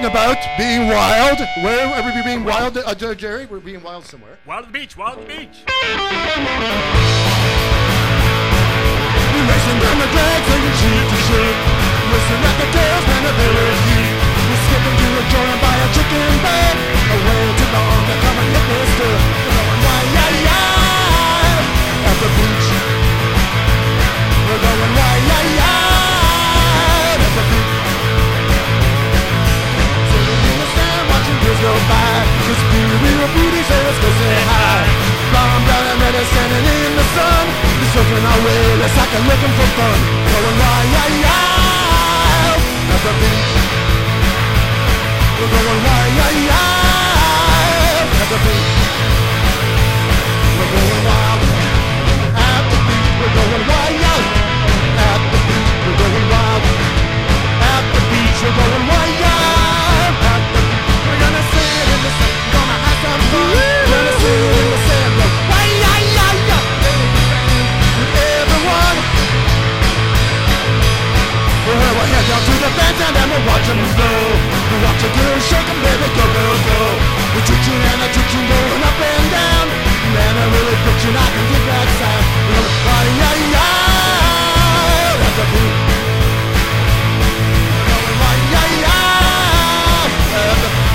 about being wild. Where are we being wild, Jerry? We're being wild somewhere. Wild at the beach, wild at the beach. We're racing down the drag, taking shit to shit. Listen at the tails, man, the village. We're skipping to a joint and buy a chicken bag. Away too long to come and get this stuff. We're going wild, at the beach. We're going wild, at the beach. Years go by, just real beauty, so let's go say hi. Blonde, brown, and red is standing in the sun. We're surfing our way, let's like a looking for fun. Going wild, at the beach. We're going wild, at the beach. We're going wild, at the beach. We're going wild, at the beach. We're going wild, at the beach. We're going wild, at the beach. We're gonna sit in the sun, gonna have some fun. We're gonna sit in the sand, go everyone. We'll head down to the bandstand and we'll watch them blow. We'll watch a girl shake 'em, baby, go, go, go. We're twitching and a twitching, going up and down. Man, I'm really twitching, I can get that sound. We're going at the beat. We're going at the beat.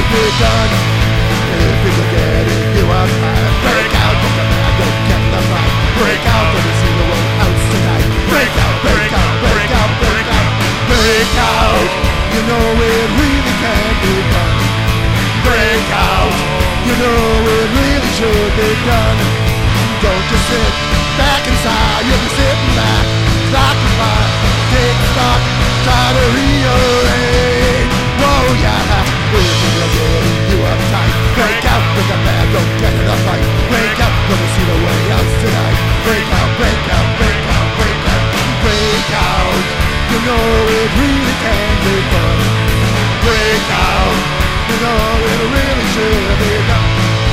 begun. If people getting you uptight, break out, don't get mad, don't get the fight. Break out, let me see the world house tonight. Break out, break out, break out, break out, break out. You know it really can be done. Break out, you know it really should be done. Don't just sit back inside, you'll be sitting back, rocking by, take stock, try to rearrange. Oh yeah, if you're getting you uptight, break out, look at that, don't get in a fight. Break out, let me see the way out tonight. Break out, break out, break out, break out, break out. You know it really can be fun. Break out, you know it really should be done.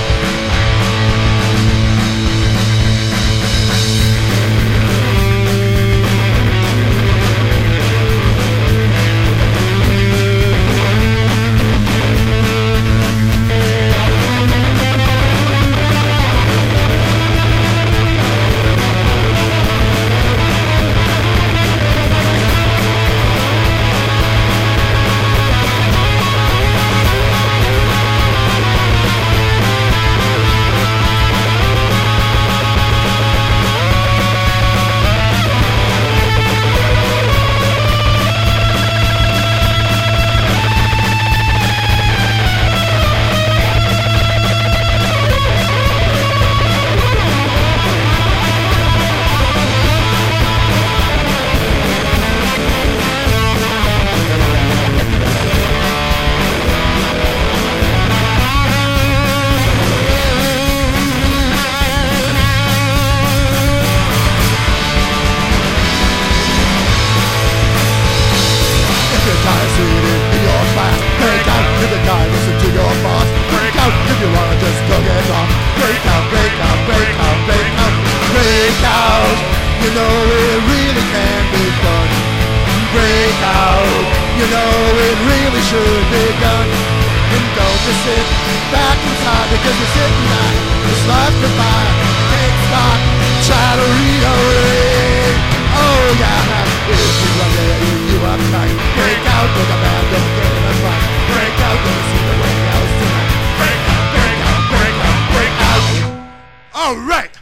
Listen to your boss. Break out if you wanna just go get lost. Break out, break out, break out, break out, break out. You know it really can be done. Break out, you know it really should be done. And don't just sit back inside because you're sitting back. This life's goodbye. Take stock, try to rearrange. Oh yeah, if you're getting you uptight, break out, look at that, don't get in a fight. Break out, let me see the way out tonight. Break out, break out, break out, break out. All right.